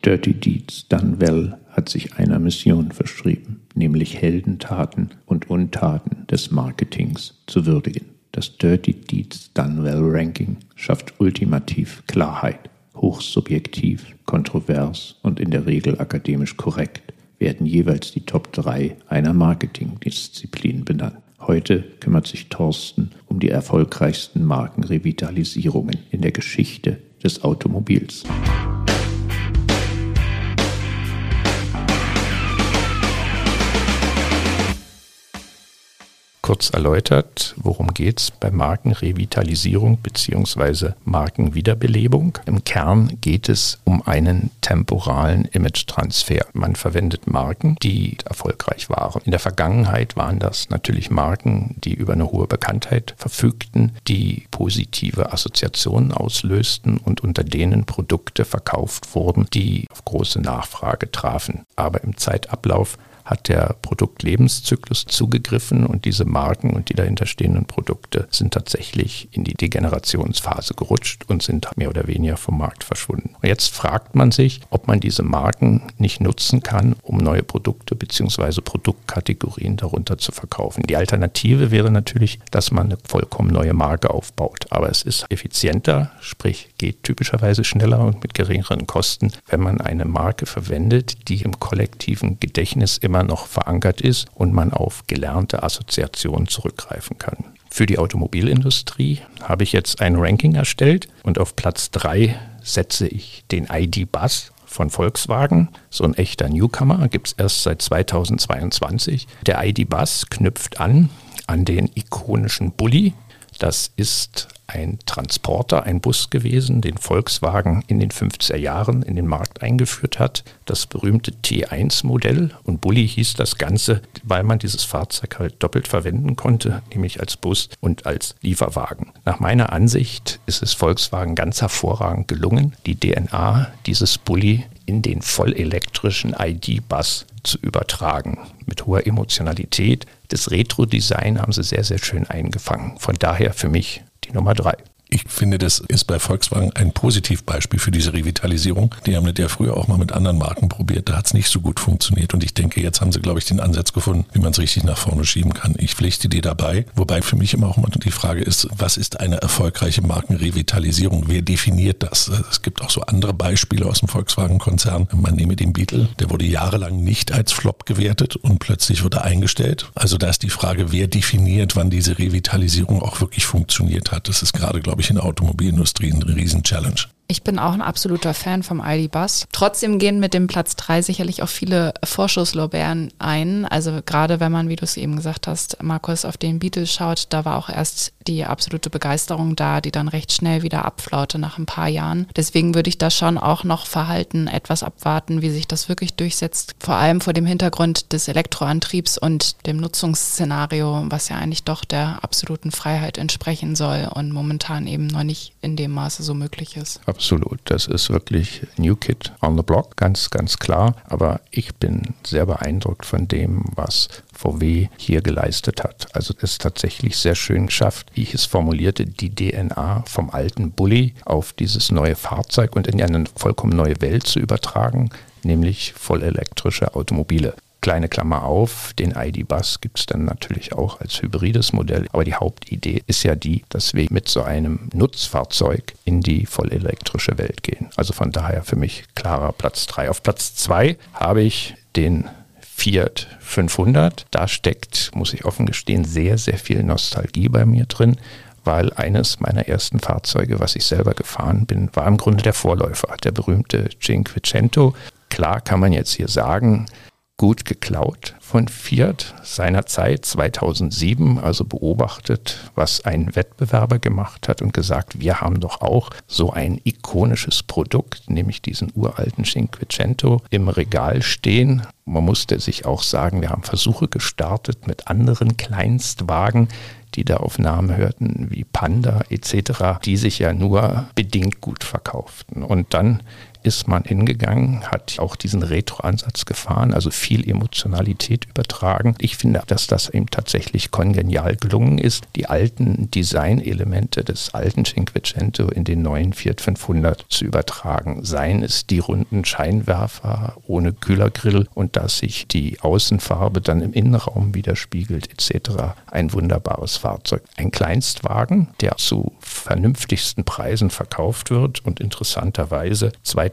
Dirty Deeds Done Well hat sich einer Mission verschrieben, nämlich Heldentaten und Untaten des Marketings zu würdigen. Das Dirty Deeds Done Well Ranking schafft ultimativ Klarheit. Hochsubjektiv, kontrovers und in der Regel akademisch korrekt werden jeweils die Top 3 einer Marketingdisziplin benannt. Heute kümmert sich Thorsten um die erfolgreichsten Markenrevitalisierungen in der Geschichte des Automobils. Kurz erläutert, worum geht es bei Markenrevitalisierung bzw. Markenwiederbelebung. Im Kern geht es um einen temporalen Image-Transfer. Man verwendet Marken, die erfolgreich waren. In der Vergangenheit waren das natürlich Marken, die über eine hohe Bekanntheit verfügten, die positive Assoziationen auslösten und unter denen Produkte verkauft wurden, die auf große Nachfrage trafen. Aber im Zeitablauf hat der Produktlebenszyklus zugegriffen und diese Marken und die dahinter stehenden Produkte sind tatsächlich in die Degenerationsphase gerutscht und sind mehr oder weniger vom Markt verschwunden. Und jetzt fragt man sich, ob man diese Marken nicht nutzen kann, um neue Produkte bzw. Produktkategorien darunter zu verkaufen. Die Alternative wäre natürlich, dass man eine vollkommen neue Marke aufbaut. Aber es ist effizienter, sprich geht typischerweise schneller und mit geringeren Kosten, wenn man eine Marke verwendet, die im kollektiven Gedächtnis immer noch verankert ist und man auf gelernte Assoziationen zurückgreifen kann. Für die Automobilindustrie habe ich jetzt ein Ranking erstellt und auf Platz 3 setze ich den ID.Buzz von Volkswagen. So ein echter Newcomer, gibt es erst seit 2022. Der ID.Buzz knüpft an den ikonischen Bulli. Das ist ein Transporter, ein Bus gewesen, den Volkswagen in den 50er Jahren in den Markt eingeführt hat. Das berühmte T1-Modell und Bulli hieß das Ganze, weil man dieses Fahrzeug halt doppelt verwenden konnte, nämlich als Bus und als Lieferwagen. Nach meiner Ansicht ist es Volkswagen ganz hervorragend gelungen, die DNA dieses Bulli in den vollelektrischen ID.Buzz zu übertragen. Mit hoher Emotionalität. Das Retro-Design haben sie sehr, sehr schön eingefangen. Von daher für mich die Nummer 3. Ich finde, das ist bei Volkswagen ein Positivbeispiel für diese Revitalisierung. Die haben das ja früher auch mal mit anderen Marken probiert. Da hat es nicht so gut funktioniert. Und ich denke, jetzt haben sie, glaube ich, den Ansatz gefunden, wie man es richtig nach vorne schieben kann. Ich pflichte dir dabei. Wobei für mich immer auch mal die Frage ist, was ist eine erfolgreiche Markenrevitalisierung? Wer definiert das? Es gibt auch so andere Beispiele aus dem Volkswagen-Konzern. Man nehme den Beetle. Der wurde jahrelang nicht als Flop gewertet und plötzlich wurde er eingestellt. Also da ist die Frage, wer definiert, wann diese Revitalisierung auch wirklich funktioniert hat. Das ist gerade, glaube ich, in der Automobilindustrie eine Riesen-Challenge. Ich bin auch ein absoluter Fan vom ID.Buzz. Trotzdem gehen mit dem Platz 3 sicherlich auch viele Vorschusslorbeeren ein. Also gerade wenn man, wie du es eben gesagt hast, Markus, auf den Beetle schaut, da war auch erst die absolute Begeisterung da, die dann recht schnell wieder abflaute nach ein paar Jahren. Deswegen würde ich da schon auch noch verhalten, etwas abwarten, wie sich das wirklich durchsetzt. Vor allem vor dem Hintergrund des Elektroantriebs und dem Nutzungsszenario, was ja eigentlich doch der absoluten Freiheit entsprechen soll und momentan eben noch nicht in dem Maße so möglich ist. Absolut, das ist wirklich New Kid on the Block, ganz, ganz klar. Aber ich bin sehr beeindruckt von dem, was VW hier geleistet hat. Also es ist tatsächlich sehr schön geschafft, wie ich es formulierte, die DNA vom alten Bulli auf dieses neue Fahrzeug und in eine vollkommen neue Welt zu übertragen, nämlich vollelektrische Automobile. Kleine Klammer auf, den ID.Buzz gibt es dann natürlich auch als hybrides Modell. Aber die Hauptidee ist ja die, dass wir mit so einem Nutzfahrzeug in die vollelektrische Welt gehen. Also von daher für mich klarer Platz 3. Auf Platz 2 habe ich den Fiat 500. Da steckt, muss ich offen gestehen, sehr, sehr viel Nostalgie bei mir drin, weil eines meiner ersten Fahrzeuge, was ich selber gefahren bin, war im Grunde der Vorläufer, der berühmte Cinquecento. Klar kann man jetzt hier sagen, gut geklaut von Fiat seinerzeit 2007, also beobachtet, was ein Wettbewerber gemacht hat und gesagt, wir haben doch auch so ein ikonisches Produkt, nämlich diesen uralten Cinquecento im Regal stehen. Man musste sich auch sagen, wir haben Versuche gestartet mit anderen Kleinstwagen, die da auf Namen hörten wie Panda etc., die sich ja nur bedingt gut verkauften. Und dann ist man hingegangen, hat auch diesen Retro-Ansatz gefahren, also viel Emotionalität übertragen. Ich finde, dass das eben tatsächlich kongenial gelungen ist, die alten Designelemente des alten Cinquecento in den neuen Fiat 500 zu übertragen. Seien es die runden Scheinwerfer ohne Kühlergrill und dass sich die Außenfarbe dann im Innenraum widerspiegelt etc. Ein wunderbares Fahrzeug. Ein Kleinstwagen, der zu vernünftigsten Preisen verkauft wird und interessanterweise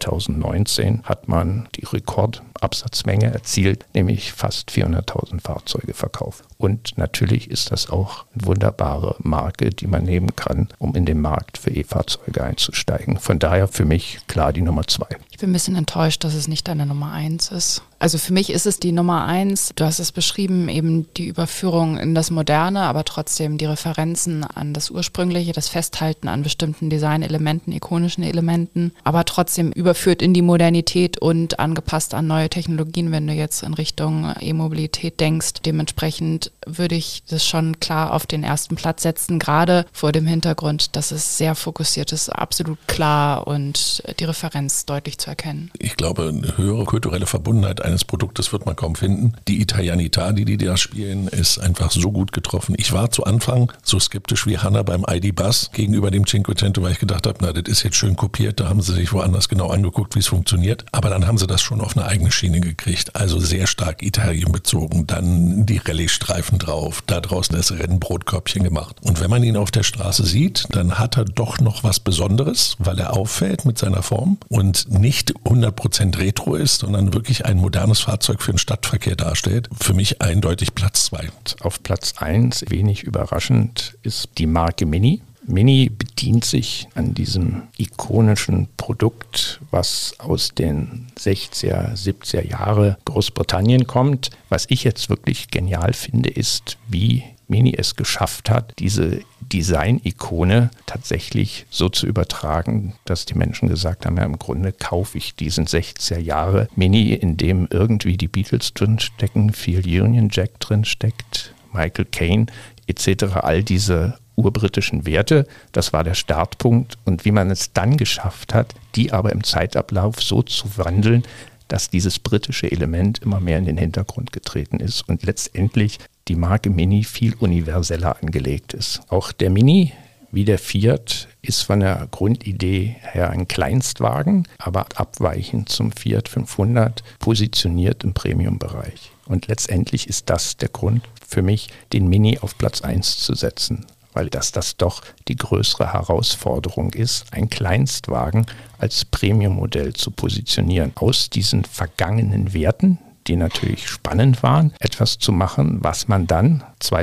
2019 hat man die Rekordabsatzmenge erzielt, nämlich fast 400.000 Fahrzeuge verkauft. Und natürlich ist das auch eine wunderbare Marke, die man nehmen kann, um in den Markt für E-Fahrzeuge einzusteigen. Von daher für mich klar die Nummer 2. Ich bin ein bisschen enttäuscht, dass es nicht deine Nummer 1 ist. Also für mich ist es die Nummer 1. Du hast es beschrieben, eben die Überführung in das Moderne, aber trotzdem die Referenzen an das Ursprüngliche, das Festhalten an bestimmten Designelementen, ikonischen Elementen, aber trotzdem überführt in die Modernität und angepasst an neue Technologien, wenn du jetzt in Richtung E-Mobilität denkst. Dementsprechend würde ich das schon klar auf den ersten Platz setzen, gerade vor dem Hintergrund, dass es sehr fokussiert ist, absolut klar und die Referenz deutlich zu erkennen. Ich glaube, eine höhere kulturelle Verbundenheit eines Produktes wird man kaum finden. Die Italianità, die da spielen, ist einfach so gut getroffen. Ich war zu Anfang so skeptisch wie Hanna beim ID.Buzz gegenüber dem Cinquecento, weil ich gedacht habe, na, das ist jetzt schön kopiert, da haben sie sich woanders genau angeguckt, wie es funktioniert. Aber dann haben sie das schon auf eine eigene Schiene gekriegt, also sehr stark Italien bezogen. Dann die Rallye-Streifen drauf, da draußen das Rennbrotkörbchen gemacht. Und wenn man ihn auf der Straße sieht, dann hat er doch noch was Besonderes, weil er auffällt mit seiner Form und nicht 100% Retro ist, sondern wirklich ein modernes Fahrzeug für den Stadtverkehr darstellt. Für mich eindeutig Platz 2. Auf Platz 1, wenig überraschend, ist die Marke Mini. Mini bedient sich an diesem ikonischen Produkt, was aus den 60er, 70er Jahre Großbritannien kommt. Was ich jetzt wirklich genial finde, ist, wie Mini es geschafft hat, diese Design-Ikone tatsächlich so zu übertragen, dass die Menschen gesagt haben, ja, im Grunde kaufe ich diesen 60er Jahre Mini, in dem irgendwie die Beatles drinstecken, viel Union Jack drinsteckt, Michael Caine etc., all diese urbritischen Werte. Das war der Startpunkt. Und wie man es dann geschafft hat, die aber im Zeitablauf so zu wandeln, dass dieses britische Element immer mehr in den Hintergrund getreten ist und letztendlich die Marke Mini viel universeller angelegt ist. Auch der Mini, wie der Fiat, ist von der Grundidee her ein Kleinstwagen, aber abweichend zum Fiat 500 positioniert im Premium-Bereich. Und letztendlich ist das der Grund für mich, den Mini auf Platz 1 zu setzen. Weil das doch die größere Herausforderung ist, ein Kleinstwagen als Premium-Modell zu positionieren. Aus diesen vergangenen Werten, die natürlich spannend waren, etwas zu machen, was man dann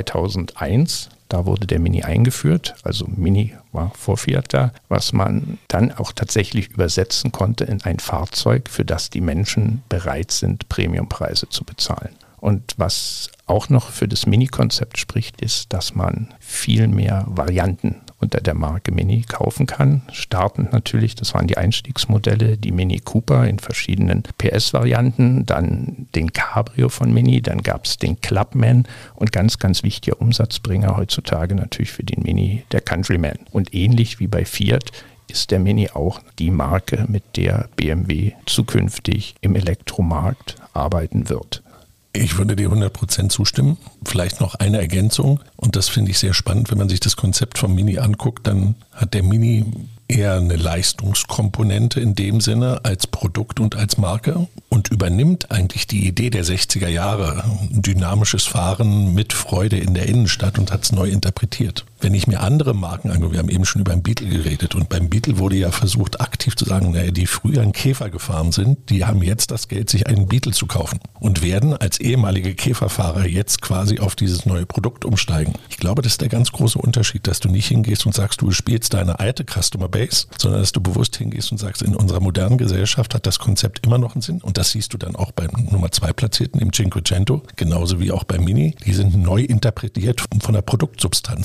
2001, da wurde der Mini eingeführt, also Mini war vor Fiat da, was man dann auch tatsächlich übersetzen konnte in ein Fahrzeug, für das die Menschen bereit sind, Premiumpreise zu bezahlen. Und was auch noch für das Mini-Konzept spricht, ist, dass man viel mehr Varianten unter der Marke Mini kaufen kann. Startend natürlich, das waren die Einstiegsmodelle, die Mini Cooper in verschiedenen PS-Varianten, dann den Cabrio von Mini, dann gab es den Clubman und ganz, ganz wichtiger Umsatzbringer heutzutage natürlich für den Mini, der Countryman. Und ähnlich wie bei Fiat ist der Mini auch die Marke, mit der BMW zukünftig im Elektromarkt arbeiten wird. Ich würde dir 100% zustimmen. Vielleicht noch eine Ergänzung. Und das finde ich sehr spannend, wenn man sich das Konzept vom Mini anguckt, dann hat der Mini eher eine Leistungskomponente in dem Sinne als Produkt und als Marke und übernimmt eigentlich die Idee der 60er Jahre, dynamisches Fahren mit Freude in der Innenstadt und hat es neu interpretiert. Wenn ich mir andere Marken angucke, wir haben eben schon über den Beetle geredet und beim Beetle wurde ja versucht aktiv zu sagen, naja, die früher einen Käfer gefahren sind, die haben jetzt das Geld, sich einen Beetle zu kaufen und werden als ehemalige Käferfahrer jetzt quasi auf dieses neue Produkt umsteigen. Ich glaube, das ist der ganz große Unterschied, dass du nicht hingehst und sagst, du spielst deine alte Customer Base, sondern dass du bewusst hingehst und sagst, in unserer modernen Gesellschaft hat das Konzept immer noch einen Sinn und das siehst du dann auch beim Nummer 2 Platzierten im Cinquecento, genauso wie auch beim Mini. Die sind neu interpretiert von der Produktsubstanz her.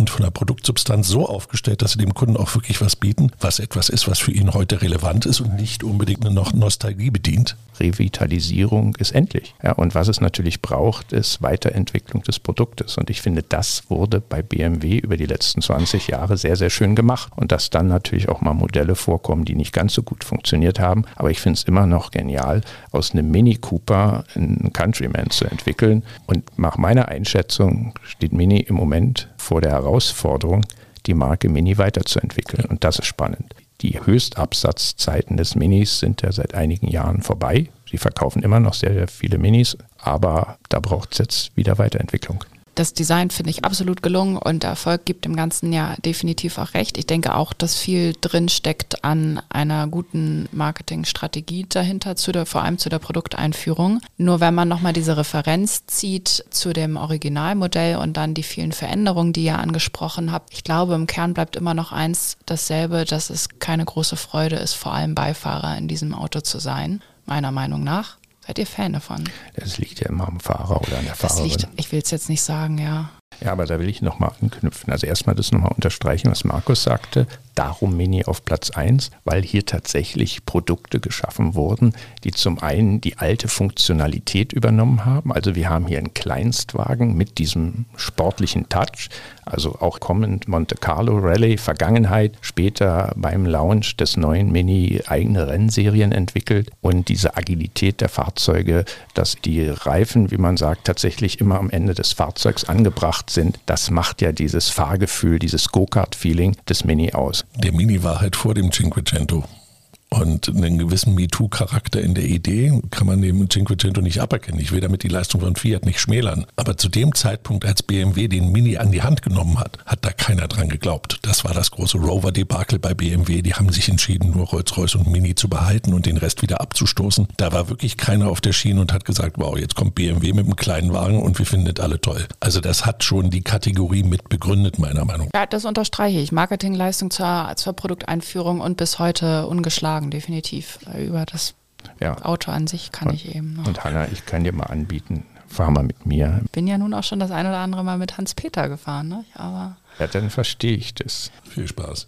und von der Produktsubstanz so aufgestellt, dass sie dem Kunden auch wirklich was bieten, was etwas ist, was für ihn heute relevant ist und nicht unbedingt eine Nostalgie bedient. Revitalisierung ist endlich. Ja, und was es natürlich braucht, ist Weiterentwicklung des Produktes. Und ich finde, das wurde bei BMW über die letzten 20 Jahre sehr, sehr schön gemacht. Und dass dann natürlich auch mal Modelle vorkommen, die nicht ganz so gut funktioniert haben. Aber ich finde es immer noch genial, aus einem Mini Cooper einen Countryman zu entwickeln. Und nach meiner Einschätzung steht Mini im Moment vor der Herausforderung, die Marke Mini weiterzuentwickeln. Und das ist spannend. Die Höchstabsatzzeiten des Minis sind ja seit einigen Jahren vorbei. Sie verkaufen immer noch sehr, sehr viele Minis, aber da braucht es jetzt wieder Weiterentwicklung. Das Design finde ich absolut gelungen und der Erfolg gibt dem Ganzen ja definitiv auch recht. Ich denke auch, dass viel drin steckt an einer guten Marketingstrategie dahinter, vor allem zu der Produkteinführung. Nur wenn man nochmal diese Referenz zieht zu dem Originalmodell und dann die vielen Veränderungen, die ihr angesprochen habt, ich glaube, im Kern bleibt immer noch eins dasselbe, dass es keine große Freude ist, vor allem Beifahrer in diesem Auto zu sein, meiner Meinung nach. Seid ihr Fan davon? Das liegt ja immer am Fahrer oder an der Fahrerin. Ich will es jetzt nicht sagen, ja. Ja, aber da will ich nochmal anknüpfen. Also erstmal das nochmal unterstreichen, was Markus sagte. Darum Mini auf Platz 1, weil hier tatsächlich Produkte geschaffen wurden, die zum einen die alte Funktionalität übernommen haben. Also wir haben hier einen Kleinstwagen mit diesem sportlichen Touch. Also auch kommend Monte Carlo Rallye, Vergangenheit, später beim Launch des neuen Mini eigene Rennserien entwickelt. Und diese Agilität der Fahrzeuge, dass die Reifen, wie man sagt, tatsächlich immer am Ende des Fahrzeugs angebracht sind, das macht ja dieses Fahrgefühl, dieses Go-Kart-Feeling des Mini aus. Der Mini war halt vor dem Cinquecento. Und einen gewissen MeToo-Charakter in der Idee kann man dem Cinquecento nicht aberkennen. Ich will damit die Leistung von Fiat nicht schmälern. Aber zu dem Zeitpunkt, als BMW den Mini an die Hand genommen hat, hat da keiner dran geglaubt. Das war das große Rover-Debakel bei BMW. Die haben sich entschieden, nur Rolls-Royce und Mini zu behalten und den Rest wieder abzustoßen. Da war wirklich keiner auf der Schiene und hat gesagt, wow, jetzt kommt BMW mit einem kleinen Wagen und wir finden das alle toll. Also das hat schon die Kategorie mit begründet, meiner Meinung nach. Ja, das unterstreiche ich. Marketingleistung zur Produkteinführung und bis heute ungeschlagen. Definitiv. Über das Auto an sich kann ich eben noch. Und Hanna, ich kann dir mal anbieten, fahr mal mit mir. Bin ja nun auch schon das ein oder andere Mal mit Hans-Peter gefahren, ne? Aber ja, dann verstehe ich das. Viel Spaß.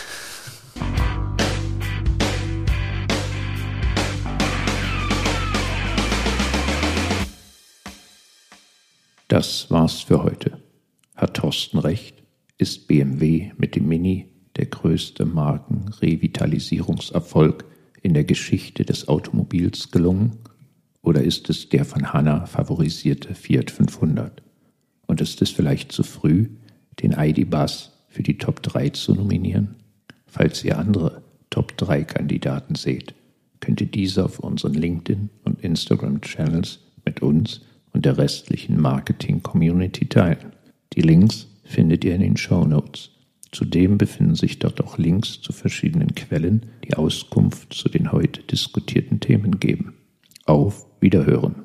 Das war's für heute. Hat Thorsten recht? Ist BMW mit dem Mini der größte Markenrevitalisierungserfolg in der Geschichte des Automobils gelungen? Oder ist es der von Hanna favorisierte Fiat 500? Und ist es vielleicht zu früh, den ID.Buzz für die Top 3 zu nominieren? Falls ihr andere Top 3 Kandidaten seht, könnt ihr diese auf unseren LinkedIn- und Instagram-Channels mit uns und der restlichen Marketing-Community teilen. Die Links findet ihr in den Shownotes. Zudem befinden sich dort auch Links zu verschiedenen Quellen, die Auskunft zu den heute diskutierten Themen geben. Auf Wiederhören!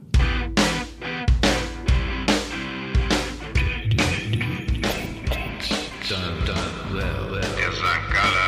Der St. Galler